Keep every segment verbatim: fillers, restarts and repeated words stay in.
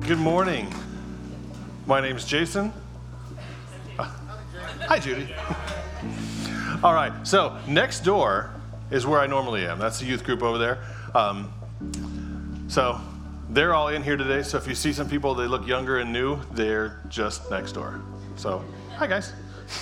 Good morning. My name's Jason. Uh, hi, Judy. All right, so next door is where I normally am. That's the youth group over there. Um, so they're all in here today. So if you see some people, they look younger and new, they're just next door. So, hi, guys.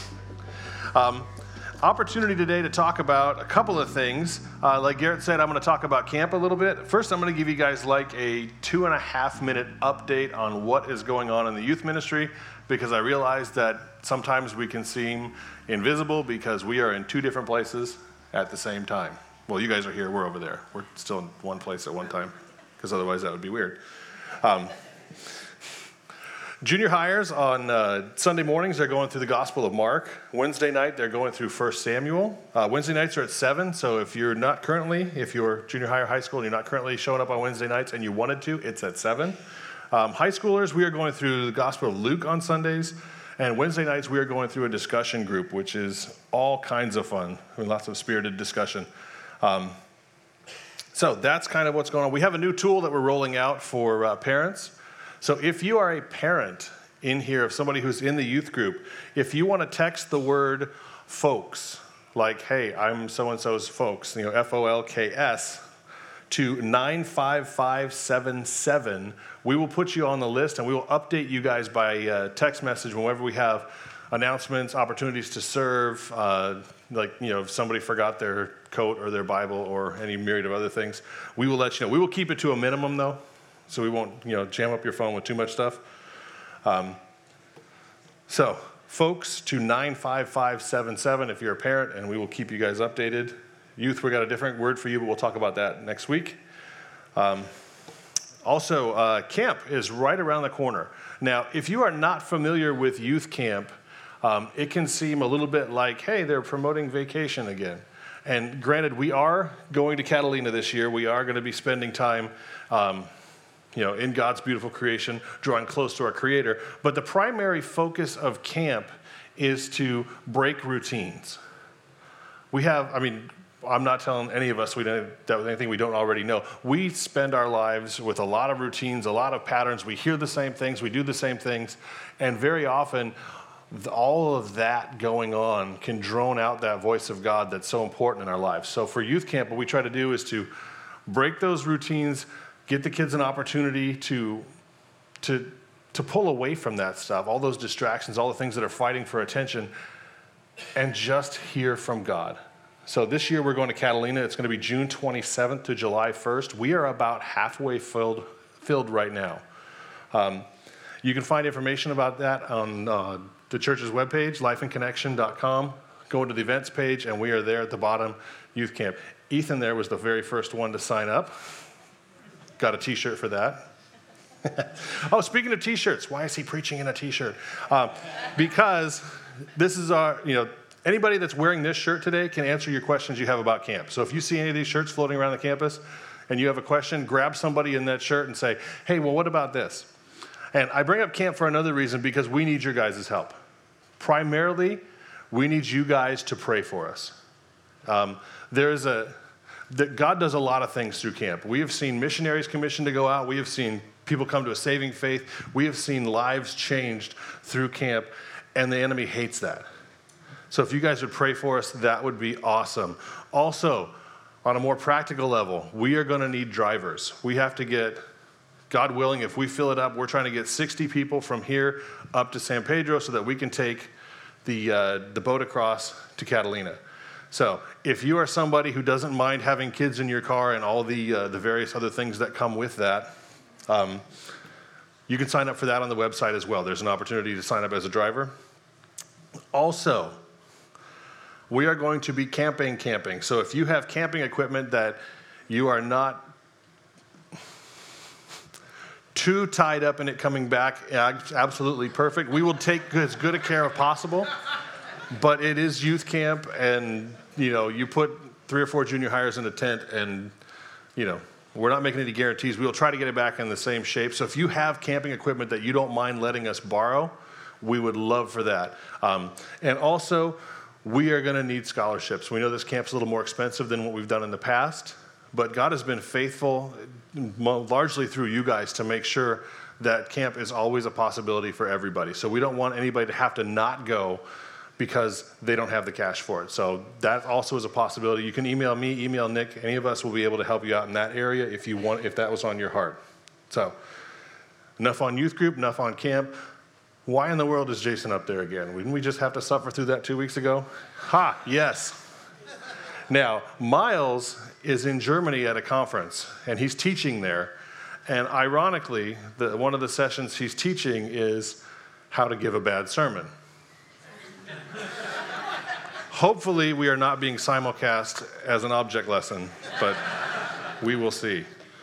Um, opportunity today to talk about a couple of things. Uh, like Garrett said, I'm going to talk about camp a little bit. First, I'm going to give you guys like a two and a half minute update on what is going on in the youth ministry, because I realize that sometimes we can seem invisible because we are in two different places at the same time. Well, you guys are here, we're over there. We're still in one place at one time, because otherwise that would be weird. Um, Junior hires on uh, Sunday mornings, they're going through the Gospel of Mark. Wednesday night, they're going through First Samuel. Uh, Wednesday nights are at seven, so if you're not currently, if you're junior high or high school and you're not currently showing up on Wednesday nights and you wanted to, it's at seven. Um, high schoolers, we are going through the Gospel of Luke on Sundays. And Wednesday nights, we are going through a discussion group, which is all kinds of fun. I mean, lots of spirited discussion. Um, so that's kind of what's going on. We have a new tool that we're rolling out for uh, parents. So if you are a parent in here of somebody who's in the youth group, if you want to text the word folks, like, hey, I'm so-and-so's folks, you know, F O L K S, to nine five five seven seven, we will put you on the list and we will update you guys by uh, text message whenever we have announcements, opportunities to serve, uh, like, you know, if somebody forgot their coat or their Bible or any myriad of other things, we will let you know. We will keep it to a minimum, though. So we won't, you know, jam up your phone with too much stuff. Um, so, folks, to nine five five seven seven if you're a parent, and we will keep you guys updated. Youth, we got a different word for you, but we'll talk about that next week. Um, also, uh, camp is right around the corner. Now, if you are not familiar with youth camp, um, it can seem a little bit like, hey, they're promoting vacation again. And granted, we are going to Catalina this year. We are going to be spending time um, you know, in God's beautiful creation, drawing close to our Creator. But the primary focus of camp is to break routines. We have, I mean, I'm not telling any of us we don't, that anything we don't already know. We spend our lives with a lot of routines, a lot of patterns. We hear the same things, we do the same things, and very often, all of that going on can drone out that voice of God that's so important in our lives. So for youth camp, what we try to do is to break those routines, get the kids an opportunity to, to, to pull away from that stuff, all those distractions, all the things that are fighting for attention, and just hear from God. So this year we're going to Catalina. It's going to be June twenty-seventh to July first. We are about halfway filled, filled right now. Um, you can find information about that on uh, the church's webpage, life in connection dot com. Go to the events page, and we are there at the bottom, youth camp. Ethan there was the very first one to sign up. Got a t-shirt for that. Oh, speaking of t-shirts, why is he preaching in a t-shirt? Um, because this is our, you know, anybody that's wearing this shirt today can answer your questions you have about camp. So if you see any of these shirts floating around the campus and you have a question, grab somebody in that shirt and say, hey, well, what about this? And I bring up camp for another reason, because we need your guys' help. Primarily, we need you guys to pray for us. Um, there's a... That God does a lot of things through camp. We have seen missionaries commissioned to go out. We have seen people come to a saving faith. We have seen lives changed through camp, and the enemy hates that. So if you guys would pray for us, that would be awesome. Also, on a more practical level, we are going to need drivers. We have to get, God willing, if we fill it up, we're trying to get sixty people from here up to San Pedro so that we can take the uh, the boat across to Catalina. So if you are somebody who doesn't mind having kids in your car and all the uh, the various other things that come with that, um, you can sign up for that on the website as well. There's an opportunity to sign up as a driver. Also, we are going to be camping camping. So if you have camping equipment that you are not too tied up in it coming back, absolutely perfect. We will take as good a care of possible. But it is youth camp, and, you know, you put three or four junior hires in a tent, and, you know, we're not making any guarantees. We will try to get it back in the same shape. So if you have camping equipment that you don't mind letting us borrow, we would love for that. Um, and also, we are going to need scholarships. We know this camp's a little more expensive than what we've done in the past, but God has been faithful, largely through you guys, to make sure that camp is always a possibility for everybody. So we don't want anybody to have to not go because they don't have the cash for it. So that also is a possibility. You can email me, email Nick. Any of us will be able to help you out in that area if you want, if that was on your heart. So enough on youth group, enough on camp. Why in the world is Jason up there again? Didn't we just have to suffer through that two weeks ago? Ha, yes. Now, Miles is in Germany at a conference, and he's teaching there. And ironically, the, one of the sessions he's teaching is how to give a bad sermon. Hopefully, we are not being simulcast as an object lesson, but we will see.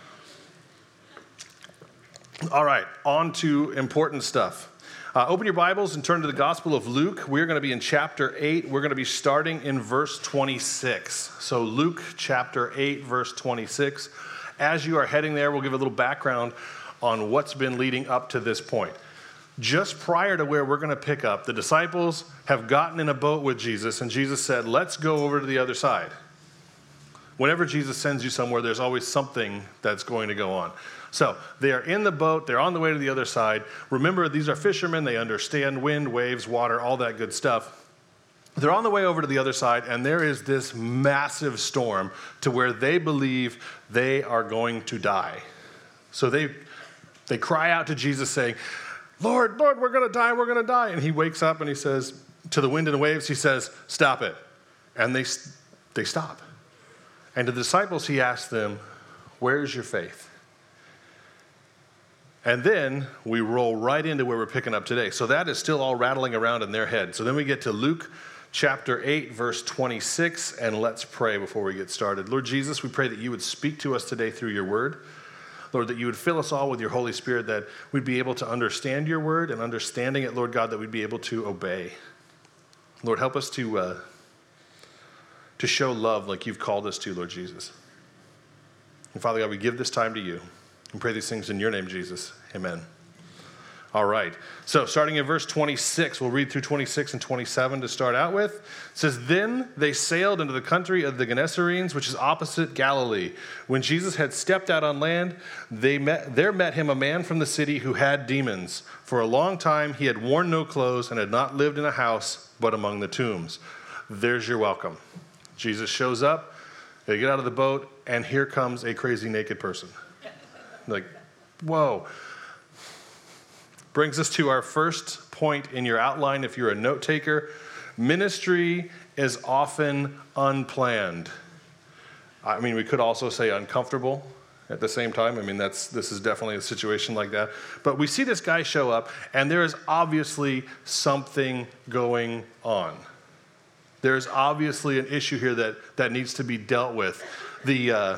All right, on to important stuff. Uh, open your Bibles and turn to the Gospel of Luke. We're going to be in chapter eight. We're going to be starting in verse twenty-six. So Luke chapter eight, verse twenty-six. As you are heading there, we'll give a little background on what's been leading up to this point. Just prior to where we're going to pick up, the disciples have gotten in a boat with Jesus, and Jesus said, let's go over to the other side. Whenever Jesus sends you somewhere, there's always something that's going to go on. So they are in the boat. They're on the way to the other side. Remember, these are fishermen. They understand wind, waves, water, all that good stuff. They're on the way over to the other side, and there is this massive storm to where they believe they are going to die. So they, they cry out to Jesus saying, Lord, Lord, we're going to die, we're going to die. And he wakes up and he says, to the wind and the waves, he says, stop it. And they, they stop. And to the disciples, he asked them, where's your faith? And then we roll right into where we're picking up today. So that is still all rattling around in their head. So then we get to Luke chapter eight, verse twenty-six, and let's pray before we get started. Lord Jesus, we pray that you would speak to us today through your word. Lord, that you would fill us all with your Holy Spirit, that we'd be able to understand your word, and understanding it, Lord God, that we'd be able to obey. Lord, help us to, uh, to show love like you've called us to, Lord Jesus. And Father God, we give this time to you and pray these things in your name, Jesus. Amen. All right. So starting in verse twenty-six, we'll read through twenty-six and twenty-seven to start out with. It says, then they sailed into the country of the Gennesarenes, which is opposite Galilee. When Jesus had stepped out on land, they met, there met him a man from the city who had demons. For a long time he had worn no clothes and had not lived in a house, but among the tombs. There's your welcome. Jesus shows up, they get out of the boat, and here comes a crazy naked person. Like, whoa. Brings us to our first point in your outline if you're a note taker. Ministry is often unplanned. I mean, we could also say uncomfortable at the same time. I mean, that's this is definitely a situation like that. But we see this guy show up, and there is obviously something going on. There's obviously an issue here that, that needs to be dealt with. The, uh,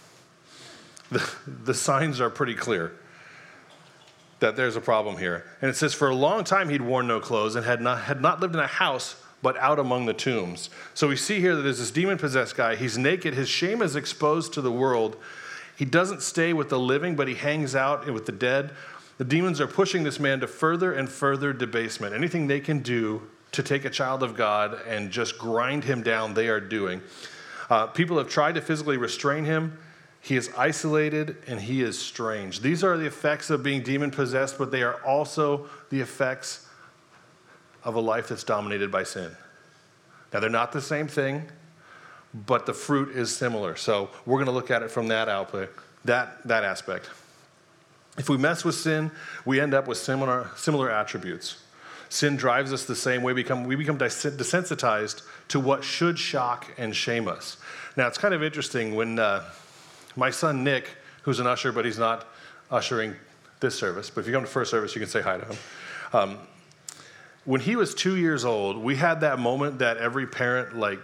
the, the signs are pretty clear that there's a problem here. And it says, for a long time he'd worn no clothes and had not, had not lived in a house, but out among the tombs. So we see here that there's this demon-possessed guy. He's naked. His shame is exposed to the world. He doesn't stay with the living, but he hangs out with the dead. The demons are pushing this man to further and further debasement. Anything they can do to take a child of God and just grind him down, they are doing. Uh, people have tried to physically restrain him. He is isolated, and he is strange. These are the effects of being demon-possessed, but they are also the effects of a life that's dominated by sin. Now, they're not the same thing, but the fruit is similar. So we're going to look at it from that output, that, that aspect. If we mess with sin, we end up with similar, similar attributes. Sin drives us the same way. We become, we become desensitized to what should shock and shame us. Now, it's kind of interesting when... Uh, My son, Nick, who's an usher, but he's not ushering this service. But if you come to first service, you can say hi to him. Um, when he was two years old, we had that moment that every parent, like,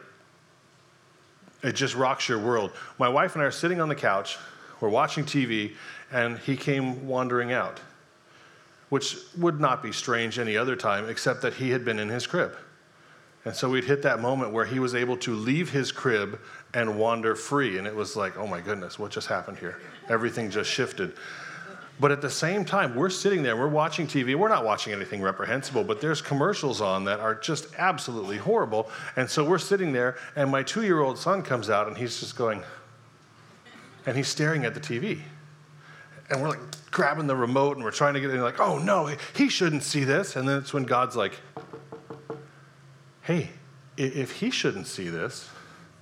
it just rocks your world. My wife and I are sitting on the couch. We're watching T V, and he came wandering out, which would not be strange any other time, except that he had been in his crib. And so we'd hit that moment where he was able to leave his crib and wander free. And it was like, oh my goodness, what just happened here? Everything just shifted. But at the same time, we're sitting there, we're watching T V. We're not watching anything reprehensible, but there's commercials on that are just absolutely horrible. And so we're sitting there, and my two-year-old son comes out, and he's just going, and he's staring at the T V. And we're like grabbing the remote and we're trying to get in, like, oh no, he shouldn't see this. And then it's when God's like, hey, if he shouldn't see this,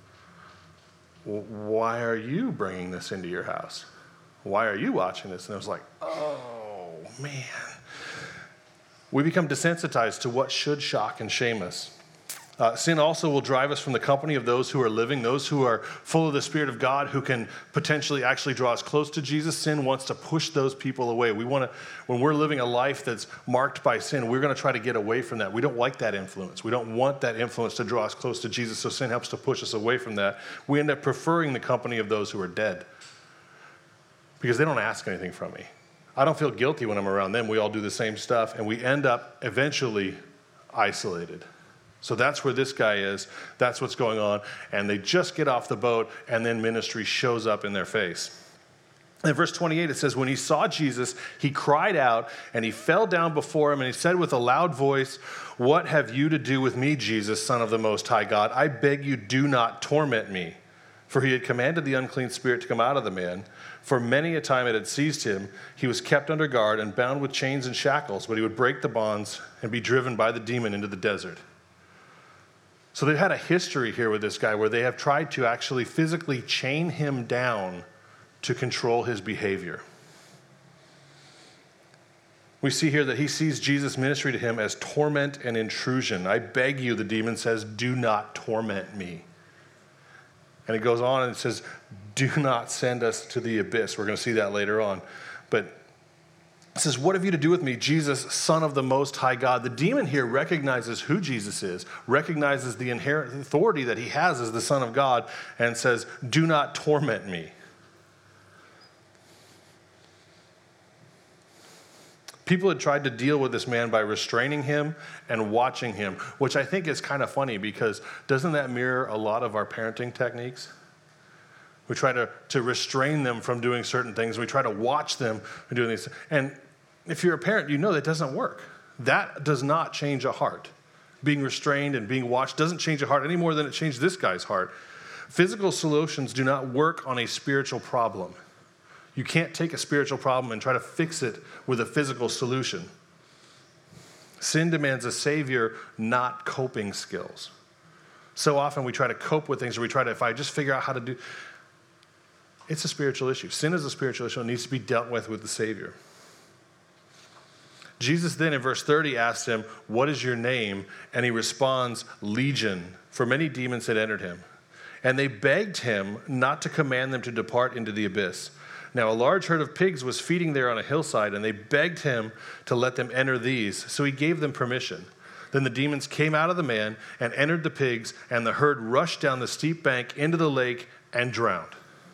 why are you bringing this into your house? Why are you watching this? And I was like, oh man. We become desensitized to what should shock and shame us. Uh, sin also will drive us from the company of those who are living, those who are full of the Spirit of God, who can potentially actually draw us close to Jesus. Sin wants to push those people away. We want to, when we're living a life that's marked by sin, we're going to try to get away from that. We don't like that influence. We don't want that influence to draw us close to Jesus, so sin helps to push us away from that. We end up preferring the company of those who are dead because they don't ask anything from me. I don't feel guilty when I'm around them. We all do the same stuff, and we end up eventually isolated. So that's where this guy is. That's what's going on. And they just get off the boat, and then ministry shows up in their face. In verse twenty-eight, it says, when he saw Jesus, he cried out, and he fell down before him, and he said with a loud voice, what have you to do with me, Jesus, Son of the Most High God? I beg you, do not torment me. For he had commanded the unclean spirit to come out of the man. For many a time it had seized him. He was kept under guard and bound with chains and shackles, but he would break the bonds and be driven by the demon into the desert. So they've had a history here with this guy where they have tried to actually physically chain him down to control his behavior. We see here that he sees Jesus' ministry to him as torment and intrusion. I beg you, the demon says, do not torment me. And it goes on and it says, do not send us to the abyss. We're going to see that later on. But it says, what have you to do with me, Jesus, Son of the Most High God? The demon here recognizes who Jesus is, recognizes the inherent authority that he has as the Son of God, and says, do not torment me. People had tried to deal with this man by restraining him and watching him, which I think is kind of funny because doesn't that mirror a lot of our parenting techniques? We try to, to restrain them from doing certain things. We try to watch them doing these. And if you're a parent, you know that doesn't work. That does not change a heart. Being restrained and being watched doesn't change a heart any more than it changed this guy's heart. Physical solutions do not work on a spiritual problem. You can't take a spiritual problem and try to fix it with a physical solution. Sin demands a savior, not coping skills. So often we try to cope with things, or we try to, if I just figure out how to do, it's a spiritual issue. Sin is a spiritual issue and needs to be dealt with with the Savior. Jesus then in verse thirty asks him, what is your name? And he responds, Legion, for many demons had entered him. And they begged him not to command them to depart into the abyss. Now a large herd of pigs was feeding there on a hillside, and they begged him to let them enter these. So he gave them permission. Then the demons came out of the man and entered the pigs, and the herd rushed down the steep bank into the lake and drowned.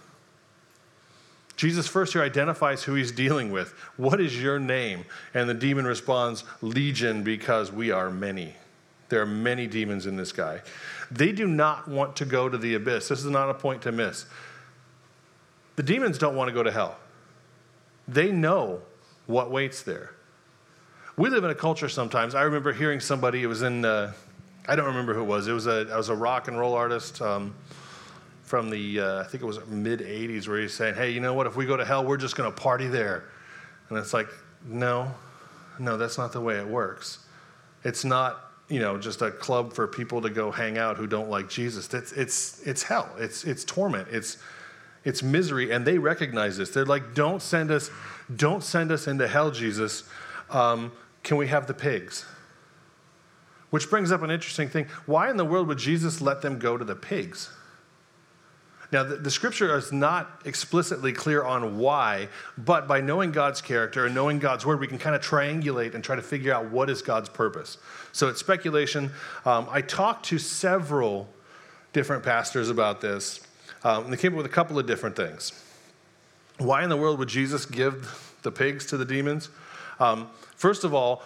Jesus first here identifies who he's dealing with. What is your name? And the demon responds, Legion, because we are many. There are many demons in this guy. They do not want to go to the abyss. This is not a point to miss. The demons don't want to go to hell. They know what waits there. We live in a culture sometimes. I remember hearing somebody, it was in, uh, I don't remember who it was. It was a, it was a rock and roll artist um, from the, uh, I think it was mid eighties, where he's saying, hey, you know what, if we go to hell, we're just going to party there. And it's like, no, no, that's not the way it works. It's not, you know, just a club for people to go hang out who don't like Jesus. It's, it's, it's hell. It's, it's torment. It's, it's misery. And they recognize this. They're like, don't send us, don't send us into hell, Jesus. Um, can we have the pigs? Which brings up an interesting thing. Why in the world would Jesus let them go to the pigs? Now, the, the scripture is not explicitly clear on why, but by knowing God's character and knowing God's word, we can kind of triangulate and try to figure out what is God's purpose. So it's speculation. Um, I talked to several different pastors about this, um, and they came up with a couple of different things. Why in the world would Jesus give the pigs to the demons? Um, first of all,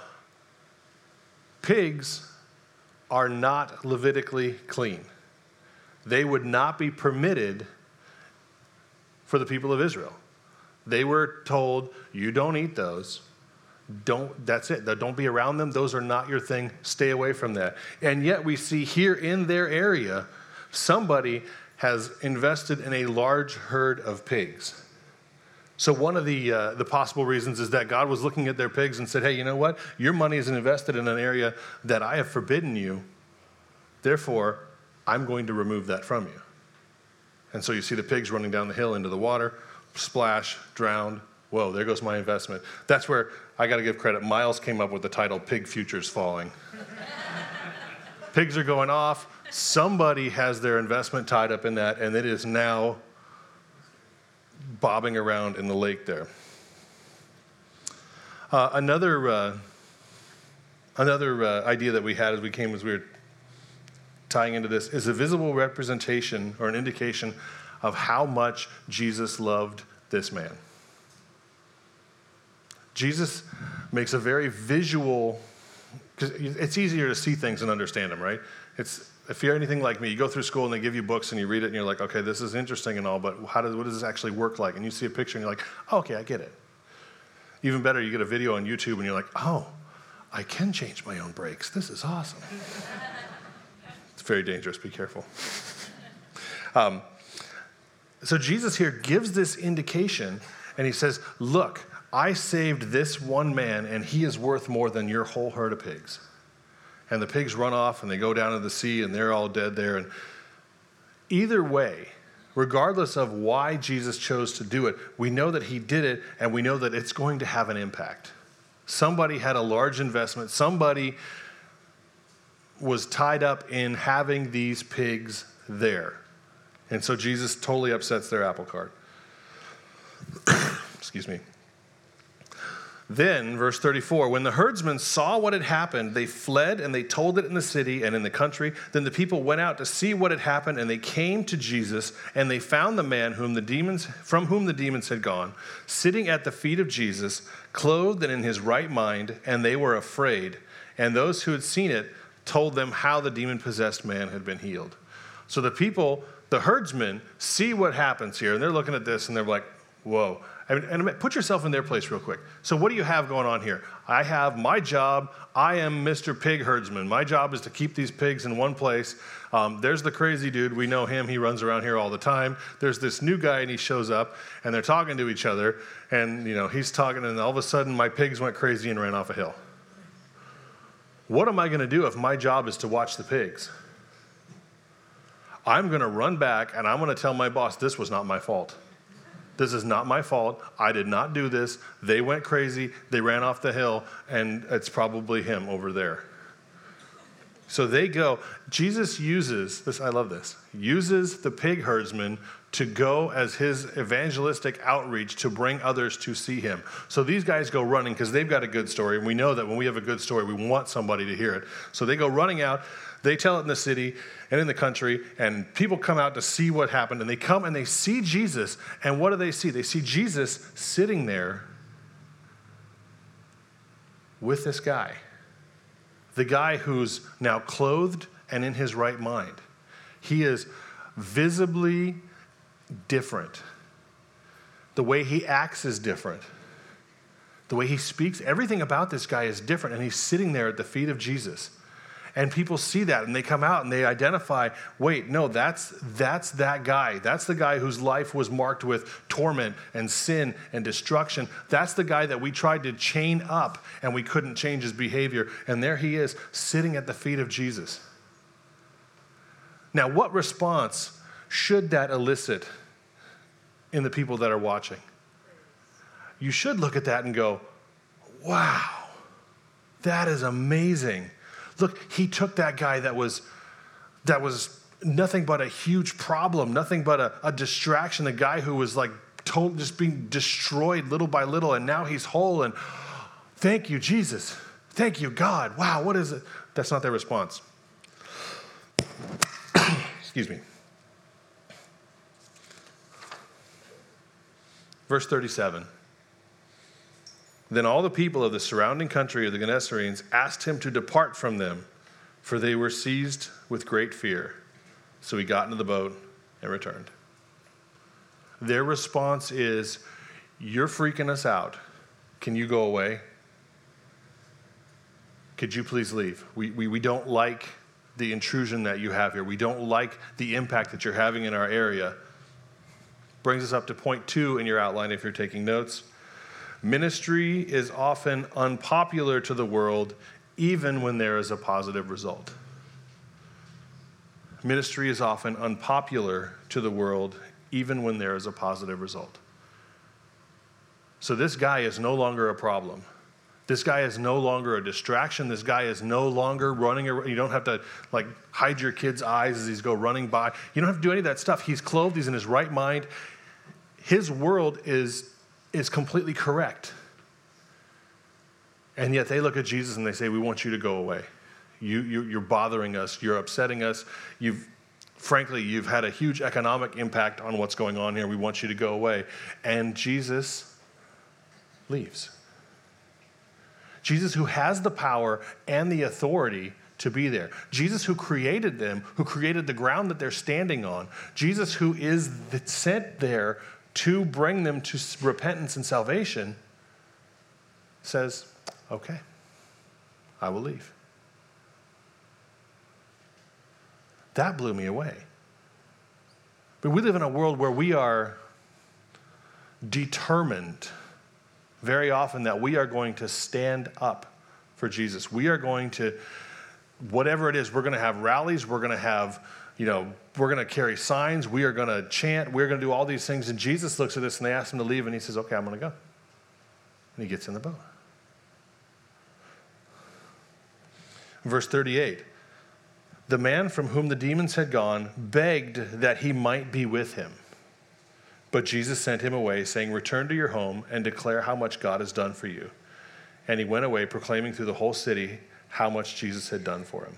pigs are not Levitically clean. They would not be permitted for the people of Israel. They were told, you don't eat those. Don't, that's it. Don't be around them. Those are not your thing. Stay away from that. And yet we see here in their area, somebody has invested in a large herd of pigs. So one of the uh, the possible reasons is that God was looking at their pigs and said, hey, you know what? Your money is invested in an area that I have forbidden you. Therefore, I'm going to remove that from you. And so you see the pigs running down the hill into the water, splash, drowned. Whoa, there goes my investment. That's where I got to give credit. Miles came up with the title, Pig Futures Falling. Pigs are going off. Somebody has their investment tied up in that, and it is now bobbing around in the lake there. Uh, another uh, another uh, idea that we had as we came, as we were tying into this, is a visible representation or an indication of how much Jesus loved this man. Jesus makes a very visual, because it's easier to see things and understand them, right? It's if you're anything like me, you go through school and they give you books and you read it and you're like, okay, this is interesting and all, but how does what does this actually work like? And you see a picture and you're like, oh, okay, I get it. Even better, you get a video on YouTube and you're like, oh, I can change my own brakes. This is awesome. It's very dangerous. Be careful. Um, so Jesus here gives this indication and he says, look, I saved this one man and he is worth more than your whole herd of pigs. And the pigs run off and they go down to the sea and they're all dead there. And either way, regardless of why Jesus chose to do it, we know that he did it and we know that it's going to have an impact. Somebody had a large investment. Somebody was tied up in having these pigs there. And so Jesus totally upsets their apple cart. Excuse me. Then, verse thirty-four, when the herdsmen saw what had happened, they fled and they told it in the city and in the country. Then the people went out to see what had happened, and they came to Jesus, and they found the man whom the demons, from whom the demons had gone, sitting at the feet of Jesus, clothed and in his right mind, and they were afraid. And those who had seen it told them how the demon-possessed man had been healed. So the people, the herdsmen, see what happens here, and they're looking at this, and they're like, whoa. And, and put yourself in their place real quick. So what do you have going on here? I have my job. I am Mister Pig Herdsman. My job is to keep these pigs in one place. Um, there's the crazy dude. We know him. He runs around here all the time. There's this new guy, and he shows up, and they're talking to each other. And, you know, he's talking, and all of a sudden, my pigs went crazy and ran off a hill. What am I going to do if my job is to watch the pigs? I'm going to run back, and I'm going to tell my boss, this was not my fault. This is not my fault. I did not do this. They went crazy. They ran off the hill, and it's probably him over there. So they go. Jesus uses, this, I love this, uses the pig herdsman to go as his evangelistic outreach to bring others to see him. So these guys go running because they've got a good story, and we know that when we have a good story, we want somebody to hear it. So they go running out. They tell it in the city and in the country, and people come out to see what happened, and they come and they see Jesus, and what do they see? They see Jesus sitting there with this guy, the guy who's now clothed and in his right mind. He is visibly different. The way he acts is different. The way he speaks, everything about this guy is different, and he's sitting there at the feet of Jesus. And people see that, and they come out, and they identify, wait, no, that's that's that guy. That's the guy whose life was marked with torment and sin and destruction. That's the guy that we tried to chain up, and we couldn't change his behavior. And there he is, sitting at the feet of Jesus. Now, what response should that elicit in the people that are watching? You should look at that and go, wow, that is amazing. Look, he took that guy that was that was nothing but a huge problem, nothing but a, a distraction, a guy who was like told, just being destroyed little by little, and now he's whole, and thank you, Jesus. Thank you, God. Wow, what is it? That's not their response. Excuse me. Verse thirty-seven. Then all the people of the surrounding country of the Gennesarenes asked him to depart from them, for they were seized with great fear. So he got into the boat and returned. Their response is, you're freaking us out. Can you go away? Could you please leave? We, we, we don't like the intrusion that you have here. We don't like the impact that you're having in our area. brings us up to point two in your outline if you're taking notes. Ministry is often unpopular to the world, even when there is a positive result. Ministry is often unpopular to the world, even when there is a positive result. So this guy is no longer a problem. This guy is no longer a distraction. This guy is no longer running around. You don't have to like hide your kid's eyes as he's go running by. You don't have to do any of that stuff. He's clothed. He's in his right mind. His world is, is completely correct. And yet they look at Jesus and they say, we want you to go away. You, you, you're bothering us. You're upsetting us. You've, frankly, you've had a huge economic impact on what's going on here. We want you to go away. And Jesus leaves. Jesus, who has the power and the authority to be there. Jesus, who created them, who created the ground that they're standing on. Jesus, who is sent there to bring them to repentance and salvation, says, okay, I will leave. That blew me away. But we live in a world where we are determined very often that we are going to stand up for Jesus. We are going to, whatever it is, we're going to have rallies, we're going to have, you know, we're going to carry signs, we are going to chant, we're going to do all these things. And Jesus looks at this and they ask him to leave and he says, okay, I'm going to go. And he gets in the boat. Verse thirty-eight, the man from whom the demons had gone begged that he might be with him. But Jesus sent him away, saying, return to your home and declare how much God has done for you. And he went away, proclaiming through the whole city how much Jesus had done for him.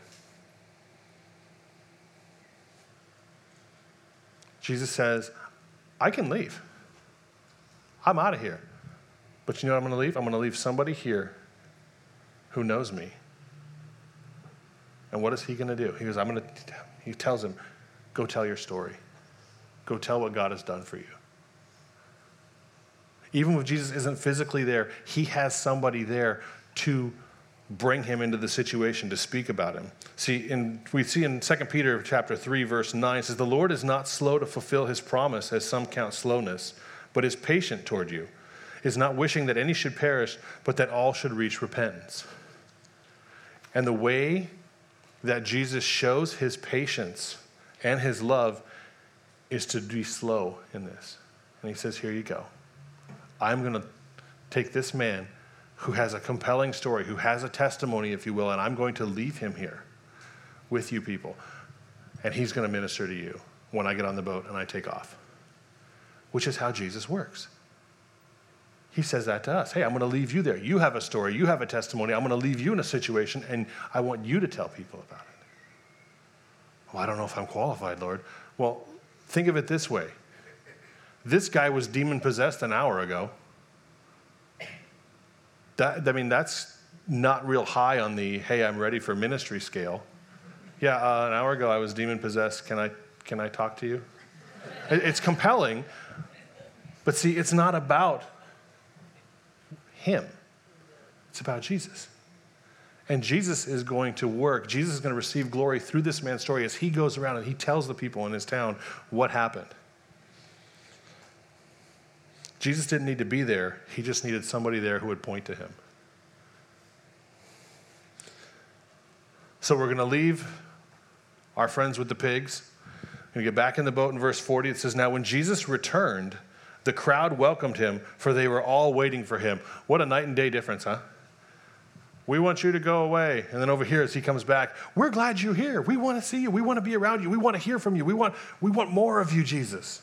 Jesus says, I can leave. I'm out of here. But you know what I'm going to leave? I'm going to leave somebody here who knows me. And what is he going to do? He goes, I'm going to, he tells him, go tell your story. Go tell what God has done for you. Even if Jesus isn't physically there, he has somebody there to bring him into the situation, to speak about him. See, in, we see in Second Peter chapter three, verse nine, it says, the Lord is not slow to fulfill his promise, as some count slowness, but is patient toward you, is not wishing that any should perish, but that all should reach repentance. And the way that Jesus shows his patience and his love is to be slow in this. And he says, here you go. I'm going to take this man who has a compelling story, who has a testimony, if you will, and I'm going to leave him here with you people. And he's going to minister to you when I get on the boat and I take off. Which is how Jesus works. He says that to us. Hey, I'm going to leave you there. You have a story. You have a testimony. I'm going to leave you in a situation, and I want you to tell people about it. Well, I don't know if I'm qualified, Lord. Well, think of it this way. This guy was demon-possessed an hour ago. That, I mean, that's not real high on the, hey, I'm ready for ministry scale. Yeah, uh, an hour ago I was demon-possessed. Can I, can I talk to you? It's compelling, but see, it's not about him. It's about Jesus. And Jesus is going to work. Jesus is going to receive glory through this man's story as he goes around and he tells the people in his town what happened. Jesus didn't need to be there. He just needed somebody there who would point to him. So we're going to leave our friends with the pigs. We're going to get back in the boat in verse forty. It says, now when Jesus returned, the crowd welcomed him, for they were all waiting for him. What a night and day difference, huh? We want you to go away. And then over here, as he comes back, we're glad you're here. We want to see you. We want to be around you. We want to hear from you. We want, we want more of you, Jesus.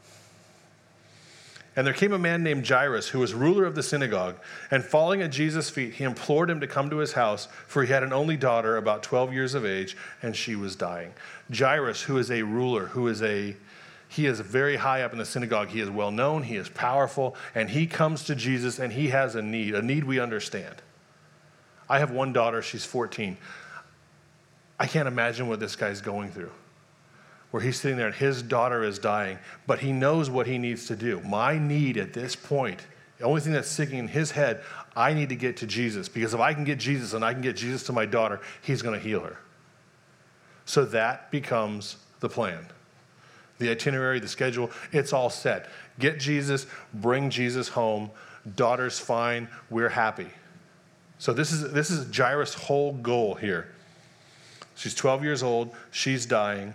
And there came a man named Jairus, who was ruler of the synagogue, and falling at Jesus' feet, he implored him to come to his house, for he had an only daughter, about twelve years of age, and she was dying. Jairus, who is a ruler, who is a, he is very high up in the synagogue. He is well known, he is powerful, and he comes to Jesus, and he has a need, a need we understand. I have one daughter, she's fourteen. I can't imagine what this guy's going through, where he's sitting there and his daughter is dying, but he knows what he needs to do. My need at this point, the only thing that's sticking in his head, I need to get to Jesus, because if I can get Jesus and I can get Jesus to my daughter, he's going to heal her. So that becomes the plan. The itinerary, the schedule, it's all set. Get Jesus, bring Jesus home. Daughter's fine. We're happy. So this is this is Jairus' whole goal here. She's twelve years old. She's dying.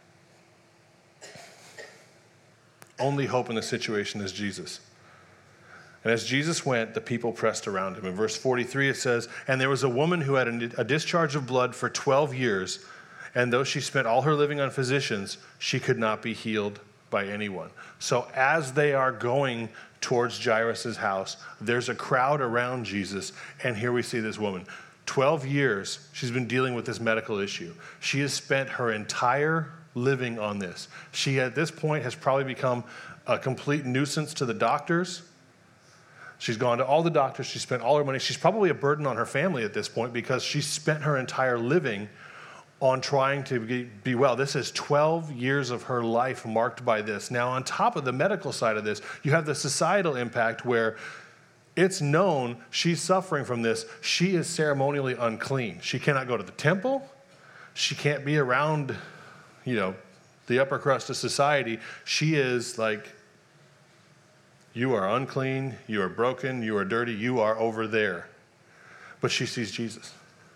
Only hope in the situation is Jesus. And as Jesus went, the people pressed around him. In verse forty-three, it says, "And there was a woman who had a discharge of blood for twelve years, and though she spent all her living on physicians, she could not be healed by anyone." So as they are going towards Jairus' house, there's a crowd around Jesus, and here we see this woman. twelve years, she's been dealing with this medical issue. She has spent her entire living on this. She, at this point, has probably become a complete nuisance to the doctors. She's gone to all the doctors. She spent all her money. She's probably a burden on her family at this point because she spent her entire living on trying to be, be well. This is twelve years of her life marked by this. Now, on top of the medical side of this, you have the societal impact where it's known she's suffering from this. She is ceremonially unclean. She cannot go to the temple. She can't be around, you know, the upper crust of society. She is like, you are unclean, you are broken, you are dirty, you are over there. But she sees Jesus.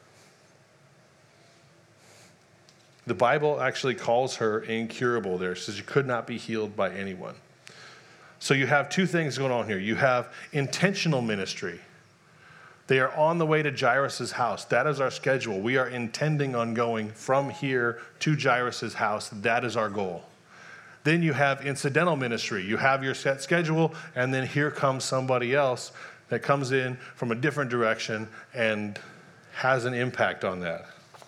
The Bible actually calls her incurable there. It says you could not be healed by anyone. So you have two things going on here. You have intentional ministry. They are on the way to Jairus' house. That is our schedule. We are intending on going from here to Jairus' house. That is our goal. Then you have incidental ministry. You have your set schedule, and then here comes somebody else that comes in from a different direction and has an impact on that.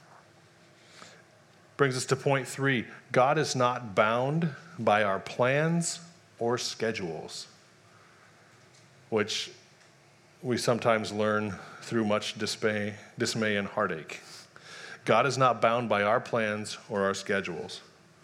Brings us to point three. God is not bound by our plans or schedules, which we sometimes learn through much dismay, dismay and heartache. God is not bound by our plans or our schedules.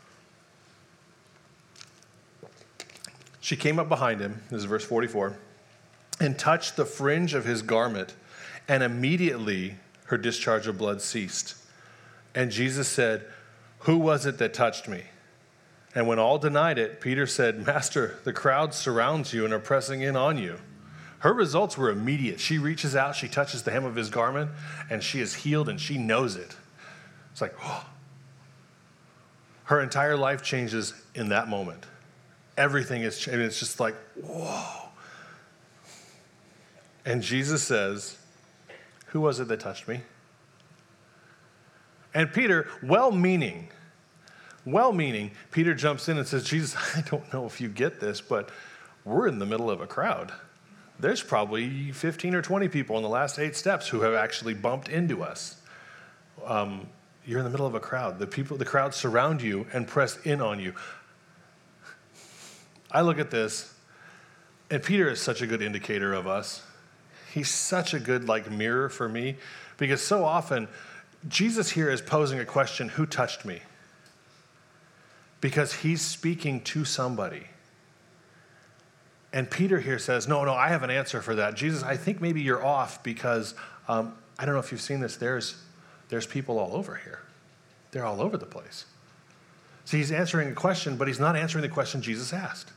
She came up behind him, this is verse forty-four, and touched the fringe of his garment, and immediately her discharge of blood ceased. And Jesus said, "Who was it that touched me?" And when all denied it, Peter said, "Master, the crowd surrounds you and are pressing in on you." Her results were immediate. She reaches out, she touches the hem of his garment, and she is healed, and she knows it. It's like, oh. Her entire life changes in that moment. Everything is changed. It's just like, whoa. And Jesus says, "Who was it that touched me?" And Peter, well-meaning, well-meaning, Peter jumps in and says, "Jesus, I don't know if you get this, but we're in the middle of a crowd. There's probably fifteen or twenty people in the last eight steps who have actually bumped into us. Um, you're in the middle of a crowd. The people, the crowd surround you and press in on you." I look at this, and Peter is such a good indicator of us. He's such a good like mirror for me, because so often Jesus here is posing a question, who touched me? Because he's speaking to somebody. And Peter here says, no, no, I have an answer for that. Jesus, I think maybe you're off because, um, I don't know if you've seen this, there's, there's people all over here. They're all over the place. So he's answering a question, but he's not answering the question Jesus asked.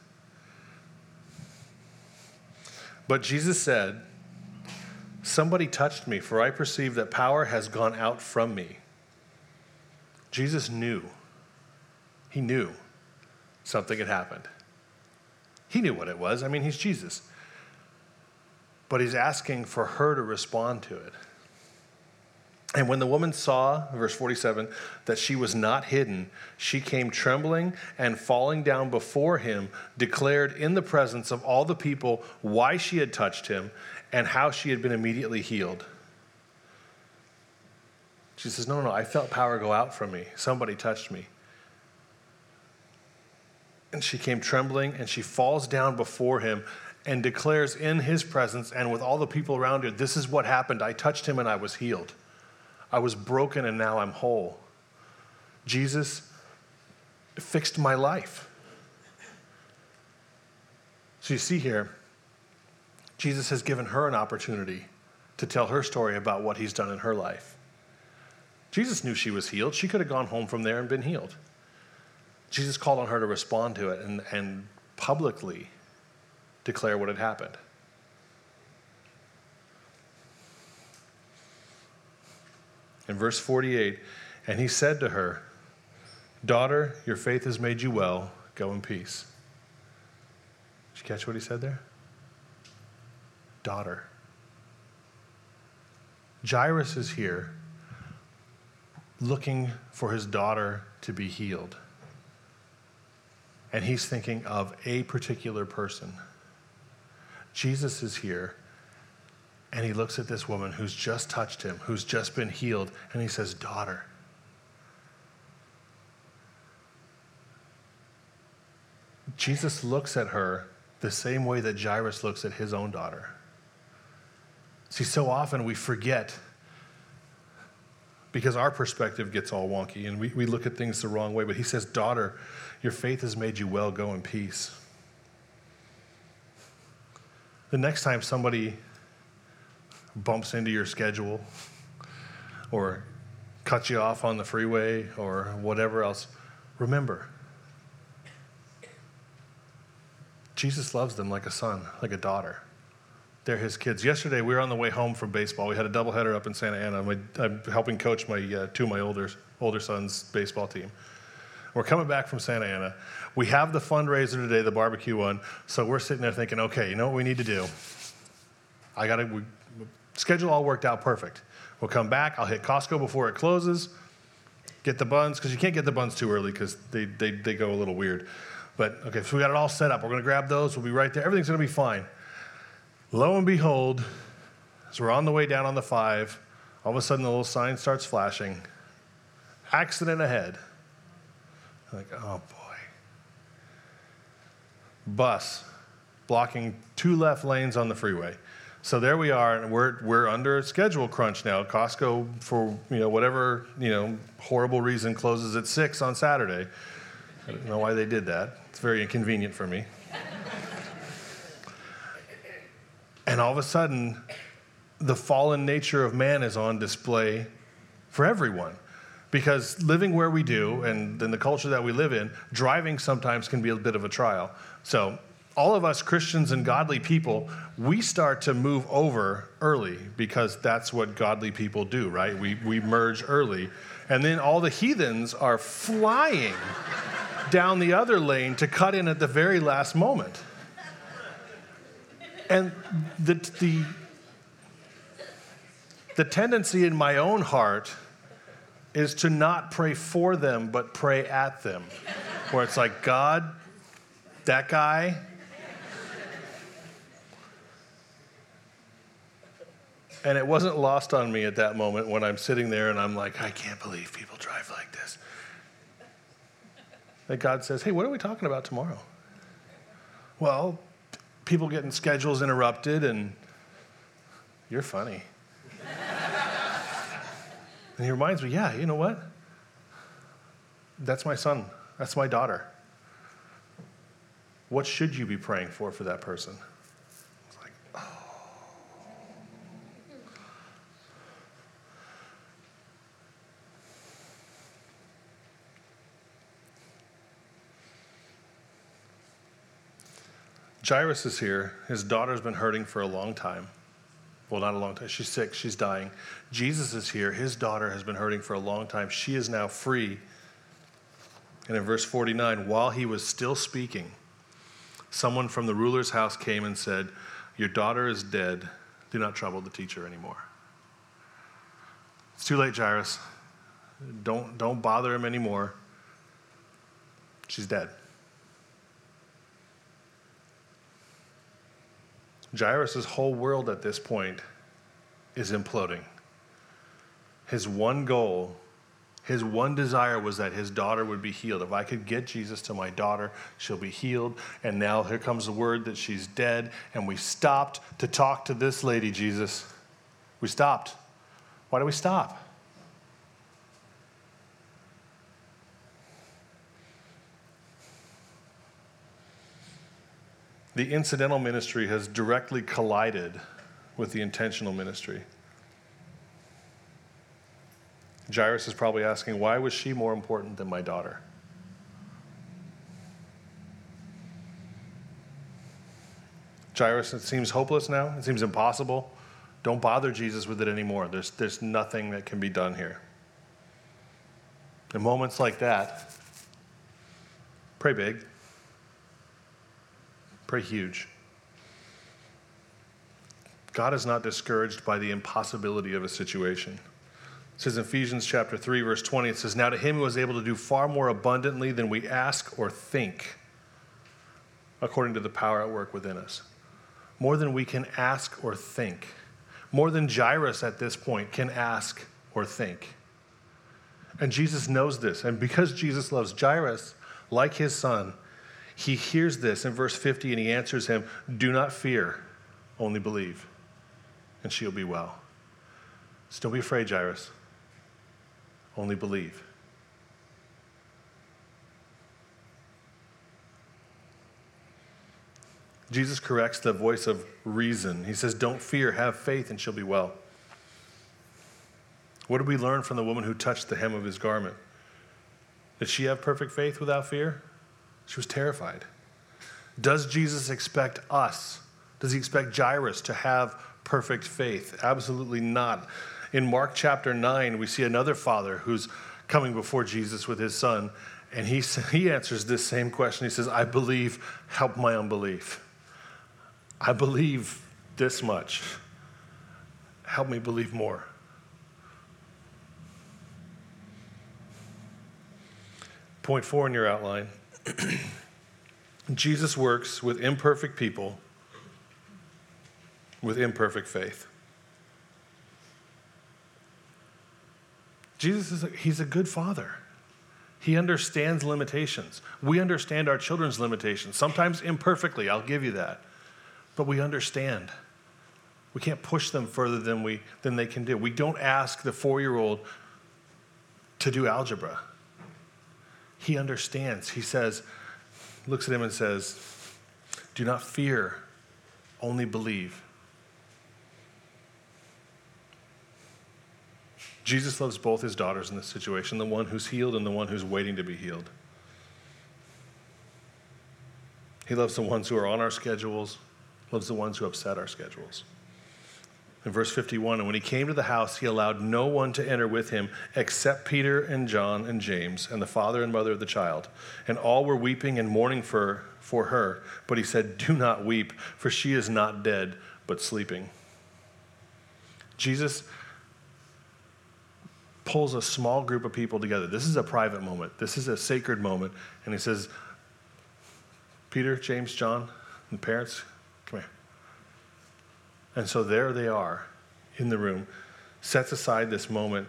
But Jesus said, "Somebody touched me, for I perceive that power has gone out from me." Jesus knew. He knew something had happened. He knew what it was. I mean, he's Jesus. But he's asking for her to respond to it. And when the woman saw, verse forty-seven, that she was not hidden, she came trembling and falling down before him, declared in the presence of all the people why she had touched him and how she had been immediately healed. She says, no, no, no, I felt power go out from me. Somebody touched me. And she came trembling and she falls down before him and declares in his presence and with all the people around her, this is what happened. I touched him and I was healed. I was broken and now I'm whole. Jesus fixed my life. So you see here, Jesus has given her an opportunity to tell her story about what he's done in her life. Jesus knew she was healed. She could have gone home from there and been healed. Jesus called on her to respond to it and, and publicly declare what had happened. In verse forty-eight, and he said to her, "Daughter, your faith has made you well. Go in peace." Did you catch what he said there? Daughter. Jairus is here looking for his daughter to be healed. And he's thinking of a particular person. Jesus is here, and he looks at this woman who's just touched him, who's just been healed, and he says, "Daughter." Jesus looks at her the same way that Jairus looks at his own daughter. See, so often we forget because our perspective gets all wonky and we, we look at things the wrong way. But he says, "Daughter, your faith has made you well. Go in peace." The next time somebody bumps into your schedule or cuts you off on the freeway or whatever else, remember, Jesus loves them like a son, like a daughter. They're his kids. Yesterday, we were on the way home from baseball. We had a doubleheader up in Santa Ana. My, I'm helping coach my uh, two of my older older sons' baseball team. We're coming back from Santa Ana. We have the fundraiser today, the barbecue one. So we're sitting there thinking, okay, you know what we need to do? I got to schedule all worked out perfect. We'll come back. I'll hit Costco before it closes. Get the buns, because you can't get the buns too early because they, they they go a little weird. But okay, so we got it all set up. We're going to grab those. We'll be right there. Everything's going to be fine. Lo and behold, as we're on the way down on the five, all of a sudden the little sign starts flashing. Accident ahead. I'm like, oh boy. Bus blocking two left lanes on the freeway. So there we are, and we're we're under a schedule crunch now. Costco, for you know whatever you know horrible reason, closes at six on Saturday. I don't know why they did that. It's very inconvenient for me. And all of a sudden, the fallen nature of man is on display for everyone. Because living where we do, and in the culture that we live in, driving sometimes can be a bit of a trial. So all of us Christians and godly people, we start to move over early because that's what godly people do, right? We, we merge early. And then all the heathens are flying down the other lane to cut in at the very last moment. And the, the, the tendency in my own heart is to not pray for them, but pray at them. Where it's like, God, that guy, and it wasn't lost on me at that moment when I'm sitting there and I'm like, I can't believe people drive like this. That God says, hey, what are we talking about tomorrow? Well, people getting schedules interrupted, and you're funny. And he reminds me, yeah, you know what? That's my son. That's my daughter. What should you be praying for for that person? It's like, oh. Jairus is here. His daughter's been hurting for a long time. Well, not a long time. She's sick. She's dying. Jesus is here. His daughter has been hurting for a long time. She is now free. And in verse forty-nine, while he was still speaking, someone from the ruler's house came and said, your daughter is dead. Do not trouble the teacher anymore. It's too late, Jairus. Don't, don't bother him anymore. She's dead. Jairus' whole world at this point is imploding. His one goal, his one desire was that his daughter would be healed. If I could get Jesus to my daughter, she'll be healed. And now here comes the word that she's dead. And we stopped to talk to this lady, Jesus. We stopped. Why do we stop? The incidental ministry has directly collided with the intentional ministry. Jairus is probably asking, why was she more important than my daughter? Jairus, it seems hopeless now. It seems impossible. Don't bother Jesus with it anymore. There's, there's nothing that can be done here. In moments like that, pray big. Pray huge. God is not discouraged by the impossibility of a situation. It says in Ephesians chapter three, verse twenty, it says, "Now to him who is able to do far more abundantly than we ask or think, according to the power at work within us." More than we can ask or think. More than Jairus at this point can ask or think. And Jesus knows this. And because Jesus loves Jairus like his son, he hears this in verse fifty and he answers him, "Do not fear, only believe, and she'll be well." So don't be afraid, Jairus. Only believe. Jesus corrects the voice of reason. He says, don't fear, have faith, and she'll be well. What did we learn from the woman who touched the hem of his garment? Did she have perfect faith without fear? She was terrified. Does Jesus expect us? Does he expect Jairus to have perfect faith? Absolutely not. In Mark chapter nine, we see another father who's coming before Jesus with his son, and he, he answers this same question. He says, I believe, help my unbelief. I believe this much. Help me believe more. Point four in your outline. Jesus works with imperfect people with imperfect faith. Jesus is a, he's a good father. He understands limitations. We understand our children's limitations, sometimes imperfectly, I'll give you that. But we understand. We can't push them further than we than they can do. We don't ask the four-year-old to do algebra. He understands. He says, looks at him and says, do not fear, only believe. Jesus loves both his daughters in this situation, the one who's healed and the one who's waiting to be healed. He loves the ones who are on our schedules, loves the ones who upset our schedules. In verse fifty-one, and when he came to the house, he allowed no one to enter with him except Peter and John and James and the father and mother of the child. And all were weeping and mourning for, for her. But he said, do not weep, for she is not dead, but sleeping. Jesus pulls a small group of people together. This is a private moment. This is a sacred moment. And he says, Peter, James, John, and parents, come here. And so there they are in the room, sets aside this moment,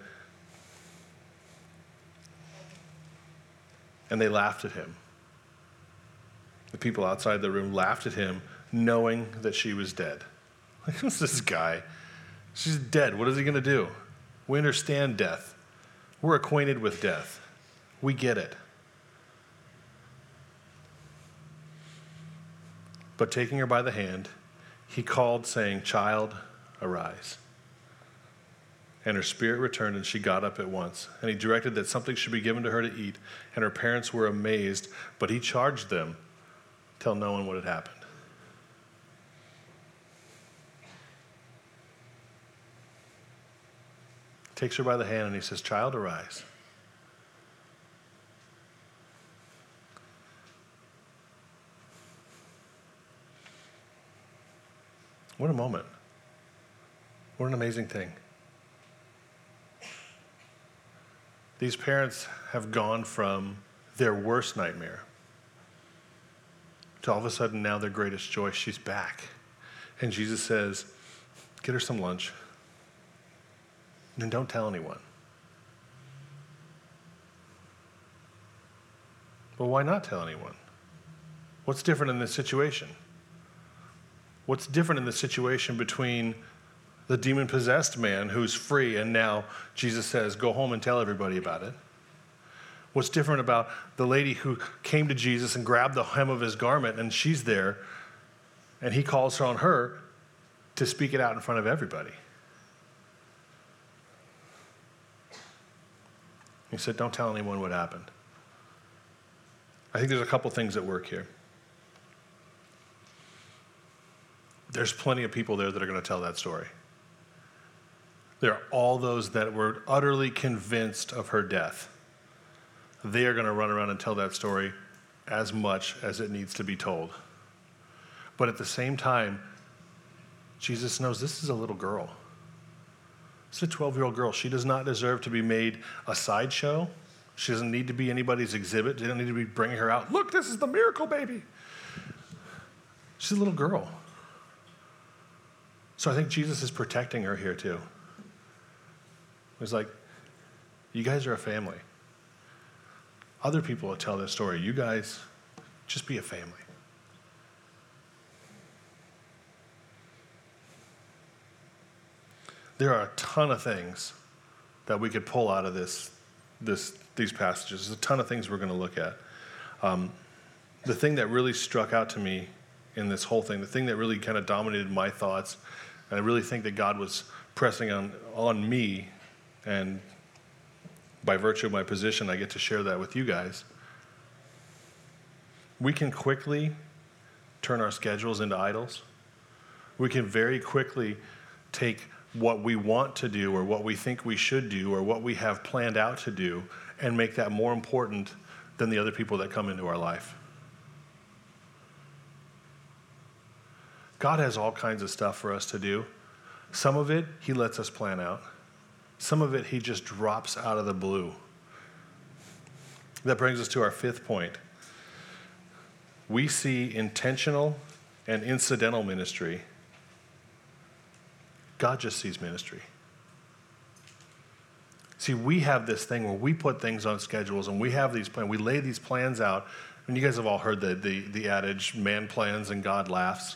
and they laughed at him. The people outside the room laughed at him, knowing that she was dead. Like, who's this guy? She's dead. What is he going to do? We understand death. We're acquainted with death. We get it. But taking her by the hand, he called, saying, child, arise. And her spirit returned, and she got up at once. And he directed that something should be given to her to eat. And her parents were amazed, but he charged them to tell no one what had happened. Takes her by the hand, and he says, child, arise. What a moment. What an amazing thing. These parents have gone from their worst nightmare to all of a sudden now their greatest joy. She's back. And Jesus says, get her some lunch. And don't tell anyone. Well, why not tell anyone? What's different in this situation? What's different in the situation between the demon-possessed man who's free and now Jesus says, go home and tell everybody about it? What's different about the lady who came to Jesus and grabbed the hem of his garment and she's there and he calls on her to speak it out in front of everybody? He said, don't tell anyone what happened. I think there's a couple things at work here. there's plenty of people there that are going to tell that story. There are all those that were utterly convinced of her death. They are going to run around and tell that story as much as it needs to be told. But at the same time, Jesus knows this is a little girl. It's a twelve-year-old girl. She does not deserve to be made a sideshow. She doesn't need to be anybody's exhibit. They don't need to be bringing her out. Look, this is the miracle baby. She's a little girl. So I think Jesus is protecting her here too. He's like, you guys are a family. Other people will tell this story. You guys, just be a family. There are a ton of things that we could pull out of this, this, these passages. There's a ton of things we're going to look at. Um, the thing that really struck out to me in this whole thing, the thing that really kind of dominated my thoughts, and I really think that God was pressing on, on me, and by virtue of my position, I get to share that with you guys. We can quickly turn our schedules into idols. We can very quickly take what we want to do or what we think we should do or what we have planned out to do and make that more important than the other people that come into our life. God has all kinds of stuff for us to do. Some of it, he lets us plan out. Some of it, he just drops out of the blue. That brings us to our fifth point. We see intentional and incidental ministry. God just sees ministry. See, we have this thing where we put things on schedules and we have these plans, we lay these plans out, and you guys have all heard the, the, the adage, man plans and God laughs.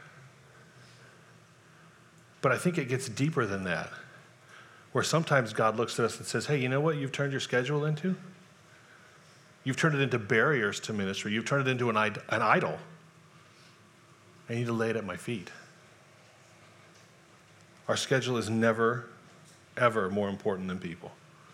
But I think it gets deeper than that, where sometimes God looks at us and says, hey, you know what you've turned your schedule into? You've turned it into barriers to ministry. You've turned it into an, an idol. I need to lay it at my feet. Our schedule is never, ever more important than people.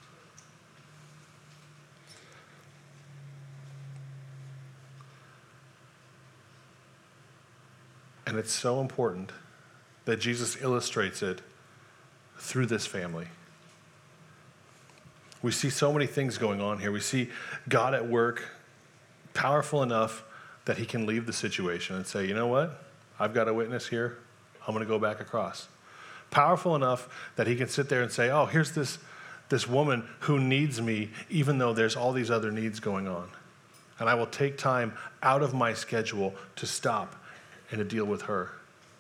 And it's so important that Jesus illustrates it through this family. We see so many things going on here. We see God at work, powerful enough that he can leave the situation and say, you know what? I've got a witness here. I'm going to go back across. Powerful enough that he can sit there and say, oh, here's this, this woman who needs me, even though there's all these other needs going on. And I will take time out of my schedule to stop and to deal with her.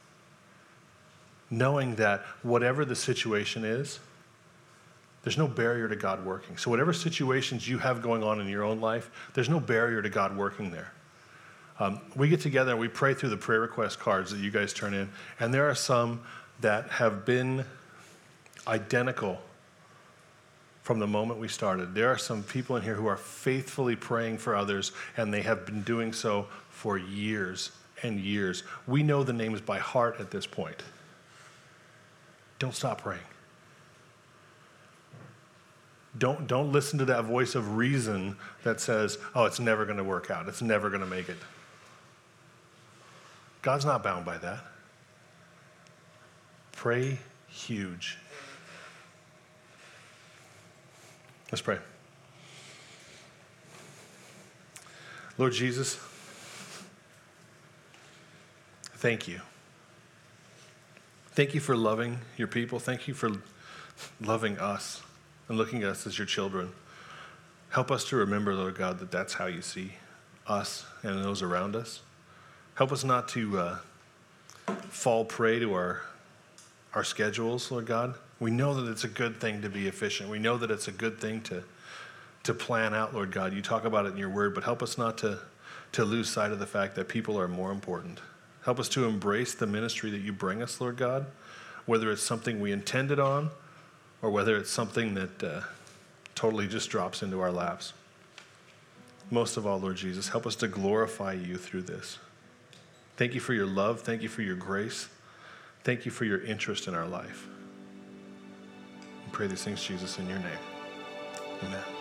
Knowing that whatever the situation is, there's no barrier to God working. So whatever situations you have going on in your own life, there's no barrier to God working there. Um, we get together and we pray through the prayer request cards that you guys turn in, and there are some that have been identical from the moment we started. There are some people in here who are faithfully praying for others, and they have been doing so for years and years. We know the names by heart at this point. Don't stop praying. Don't, don't listen to that voice of reason that says, oh, it's never going to work out. It's never going to make it. God's not bound by that. Pray huge. Let's pray. Lord Jesus, thank you. Thank you for loving your people. Thank you for loving us and looking at us as your children. Help us to remember, Lord God, that that's how you see us and those around us. Help us not to uh, fall prey to our our schedules, Lord God. We know that it's a good thing to be efficient. We know that it's a good thing to, to plan out, Lord God. You talk about it in your word, but help us not to, to lose sight of the fact that people are more important. Help us to embrace the ministry that you bring us, Lord God, whether it's something we intended on or whether it's something that uh, totally just drops into our laps. Most of all, Lord Jesus, help us to glorify you through this. Thank you for your love. Thank you for your grace. Thank you for your interest in our life. We pray these things, Jesus, in your name. Amen.